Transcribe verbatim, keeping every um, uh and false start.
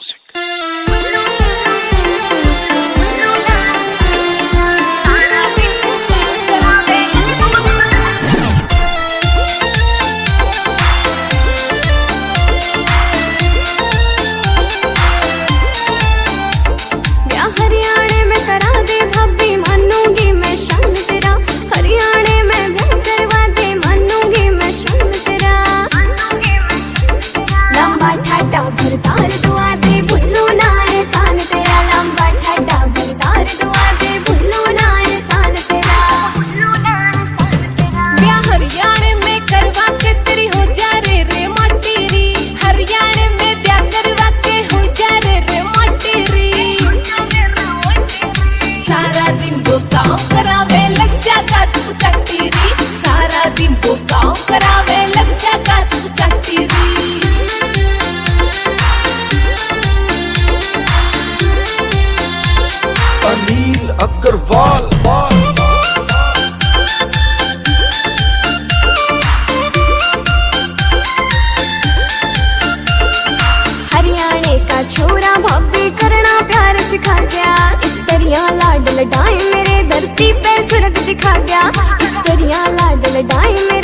Music. Haryana में करा दे भाभी मानूंगी मैं शान तेरा, हरियाणा में ब्याह करवा दे मानूंगी मैं शान तेरा। लंबा ठाडा भरतार दुआ दे भुल्लू ना एहसान तेरा, लंबा ठाडा भरतार दुआ दे भुल्लू ना एहसान तेरा। ब्याह हरियाणा में करवा के तेरी हो जा रे रे माटेरी, हरियाणा में ब्याह करवा के हो जा रे रे माटेरी। सारा दिन वो काम करावे लग जागा तू चट्टीरी, सारा दिन वो काम करावे लग जागा तू चट्टीरी। अनिल अग्रवाल हरियाणा का छोरा भाभी करना प्यार सिखा गया, इस दरिया लाड लडाए मेरे धरती पे स्वर्ग दिखा गया, इस दरिया लाड लडाए मेरे